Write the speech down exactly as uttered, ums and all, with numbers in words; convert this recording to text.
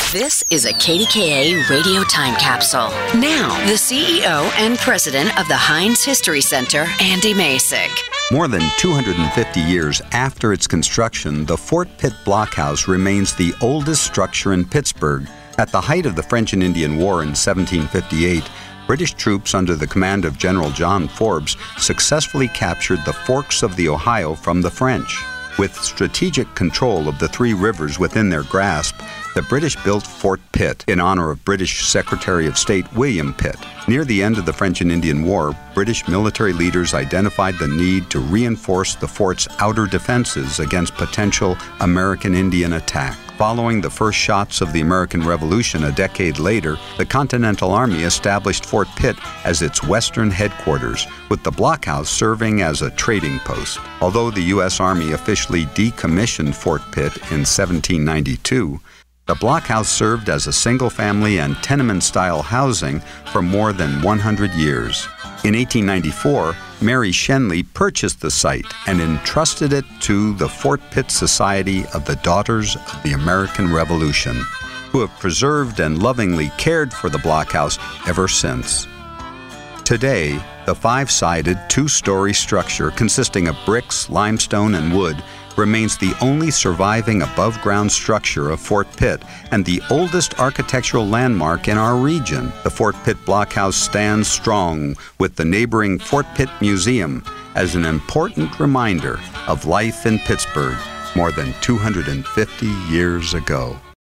This is a K D K A radio time capsule. Now, the C E O and president of the Heinz History Center, Andy Masek. More than two hundred fifty years after its construction, the Fort Pitt Blockhouse remains the oldest structure in Pittsburgh. At the height of the French and Indian War in seventeen fifty-eight, British troops under the command of General John Forbes successfully captured the Forks of the Ohio from the French. With strategic control of the three rivers within their grasp, the British built Fort Pitt in honor of British Secretary of State William Pitt. Near the end of the French and Indian War, British military leaders identified the need to reinforce the fort's outer defenses against potential American Indian attack. Following the first shots of the American Revolution a decade later, the Continental Army established Fort Pitt as its western headquarters, with the blockhouse serving as a trading post. Although the U S Army officially decommissioned Fort Pitt in seventeen ninety-two, the blockhouse served as a single-family and tenement-style housing for more than one hundred years. In eighteen ninety-four, Mary Shenley purchased the site and entrusted it to the Fort Pitt Society of the Daughters of the American Revolution, who have preserved and lovingly cared for the blockhouse ever since. Today, the five-sided, two-story structure consisting of bricks, limestone, and wood remains the only surviving above-ground structure of Fort Pitt and the oldest architectural landmark in our region. The Fort Pitt Blockhouse stands strong with the neighboring Fort Pitt Museum as an important reminder of life in Pittsburgh more than two hundred fifty years ago.